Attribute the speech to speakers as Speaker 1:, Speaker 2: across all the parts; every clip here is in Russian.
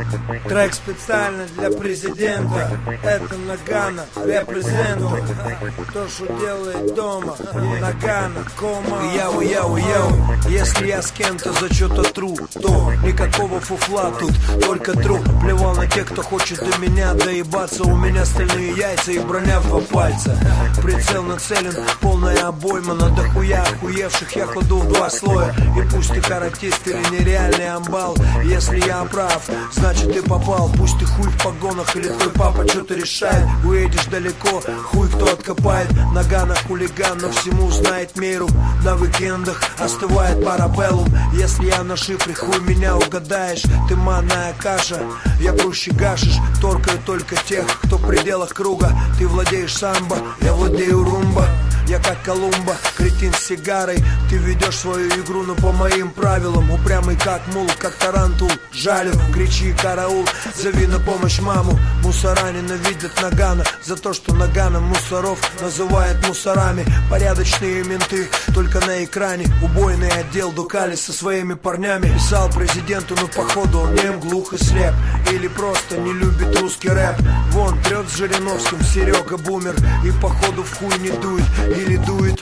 Speaker 1: Трек специально для президента. Это Нагано, репрезенту. То, что делает дома. Нагано, кома. Яу. Если я с кем-то за что-то тру, то никакого фуфла тут, только тру. Плевал на тех, кто хочет до меня доебаться. У меня стальные яйца и броня в 2 пальца. Прицел нацелен, полная обойма. На дохуя охуевших я кладу в 2 слоя. И пусть ты каратист или нереальный амбал, если я прав, значит ты попал. Пусть ты хуй в погонах или твой папа что-то решает. Уедешь далеко, хуй кто откопает. Нагано хулиган, но всему знает меру. На уикендах остывает парабеллум. Если я на шифре, хуй меня угадаешь. Ты манная каша, я проще гашишь. Торкаю только тех, кто в пределах круга. Ты владеешь самбо, я владею румба. Я как Колумба, кретин с сигарой. Ты ведешь свою игру, но по моим правилам. Упрямый как мул, как тарантул. Жалю, кричи караул, зови на помощь маму. Мусора ненавидят Нагано за то, что Нагано мусоров называет мусорами. Порядочные менты только на экране. Убойный отдел Дукали со своими парнями. Писал президенту, но походу он нем, глух и слеп. Или просто не любит русский рэп. Вон, трет с Жириновским Серега бумер. И походу в хуй не дует. Или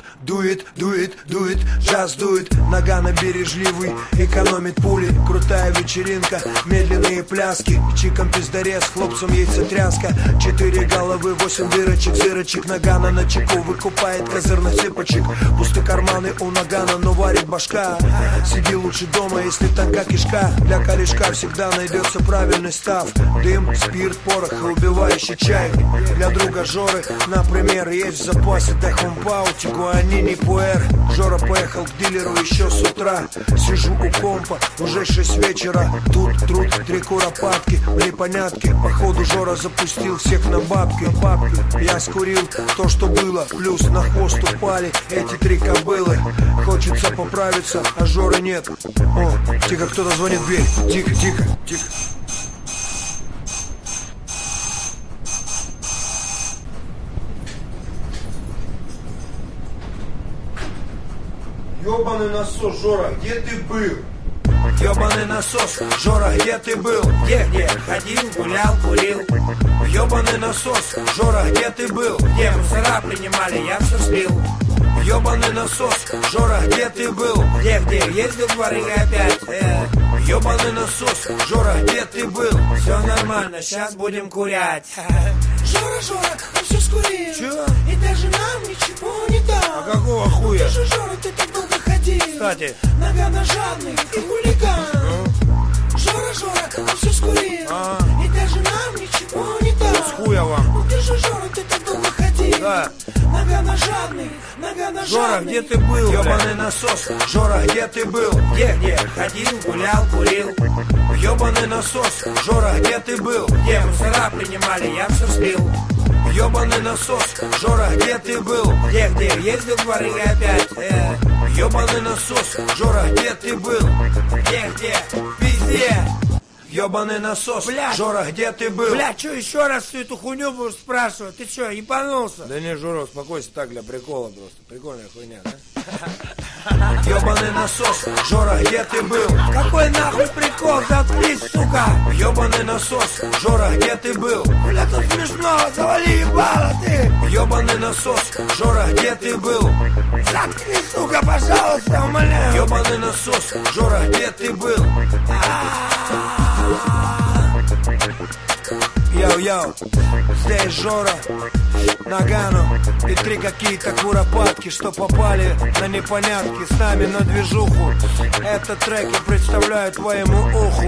Speaker 1: дует, джаз дует. Нагано бережливый, экономит пули. Крутая вечеринка, медленные пляски. Чиком пиздарез, хлопцам яйцетряска. 4 головы, 8 дырочек, зырочек. Нагано на чеку выкупает козырных цыпочек. Пусты карманы у Нагано, но варит башка. Сиди лучше дома, если тонка кишка. Для корешка всегда найдется правильный став. Дым, спирт, порох и убивающий чай. Для друга Жоры, например, есть в запасе Техумпау, Тигуанини, Пуэр. Жора поехал к дилеру еще с утра. Сижу у компа, уже 6 вечера. Тут труд, 3 куропатки, непонятки. Походу Жора запустил всех на бабки. Я скурил то, что было, плюс на хвост упали эти 3 кобылы. Хочется поправиться, а Жоры нет. О, тихо, кто-то звонит в дверь. Тихо. Ёбаный насос, Жора, где ты был? Ёбаный насос, Жора, где ты был? Где? Ходил, гулял, курил. Ёбаный насос, Жора, где ты был? Где мусора принимали, я все слил. Ёбаный насос, Жора, где ты был? Где? Ездил в барыга опять. Ёбаный насос, Жора, где ты был? Все нормально, сейчас будем курять.
Speaker 2: Жора, он все скурил.
Speaker 1: Чё?
Speaker 2: И даже нам ничего не дал.
Speaker 1: А какого хуя?
Speaker 2: Ты же, Жора, ты так долго ходил.
Speaker 1: Кстати.
Speaker 2: Нагано жадный и хулиган. Жора, он все скурил. И даже нам ничего не дал.
Speaker 1: С хуя вам?
Speaker 2: Ну ты же, Жора, ты так долго ходил.
Speaker 1: Да.
Speaker 2: Нагано жадный.
Speaker 1: Жора, где ты был? Ёбаный насос, Жора, где ты был? Где? Ходил, гулял, курил. Ёбаный насос, Жора, где ты был? Где мусора принимали, я все слил. Ёбаный насос, Жора, где ты был? Где? Ездил в барыга опять. Ёбаный насос, Жора, где ты был? Где? Везде. Ёбаный насос,
Speaker 2: блядь.
Speaker 1: Жора, где ты был?
Speaker 2: Бля, что еще раз всю эту хуйню будешь спрашивать? Ты что, ебанулся?
Speaker 1: Да не, Жора, успокойся, так для прикола просто. Прикольная хуйня, да? Ёбаный насос, Жора, где ты был?
Speaker 2: Какой нахуй прикол? Заткнись, сука!
Speaker 1: Ёбаный насос, Жора, где ты был?
Speaker 2: Бля, тут смешно, завали ебало ты!
Speaker 1: Ёбаный насос, Жора, где ты был?
Speaker 2: Заткнись, сука, пожалуйста, умоляю!
Speaker 1: Ёбаный насос, Жора, где ты был? Йоу, здесь Жора, Нагано и 3 какие-то куропатки, что попали на непонятки с нами на движуху. Этот трек я представляю твоему уху.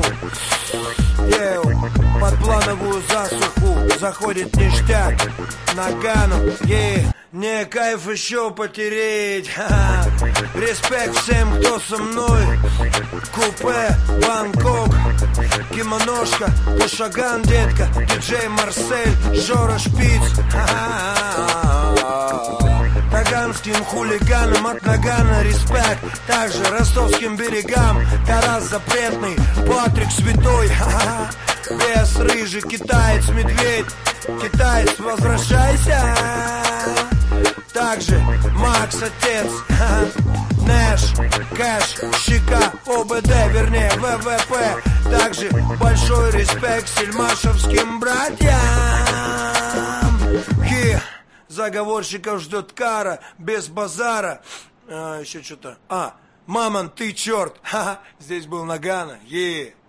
Speaker 1: Под плановую засуху заходит ништяк. Нагано, не кайф еще потереть. Респект всем, кто со мной. Купе, Бангкок, кимоношка, Пушаган, детка, диджей Марсель, Жора Шпиц. Таганским хулиганам от Нагано респект. Также ростовским берегам Тарас Запретный, Патрик Святой. Бес рыжий, китаец, медведь. Китаец, возвращайся. Также Макс Отец, Нэш, Кэш, Щека, ОБД, вернее ВВП. Также большой респект сельмашевским братьям. Заговорщиков ждет кара, без базара. Еще что-то. Мамон, ты черт. Ха-ха, здесь был Нагано.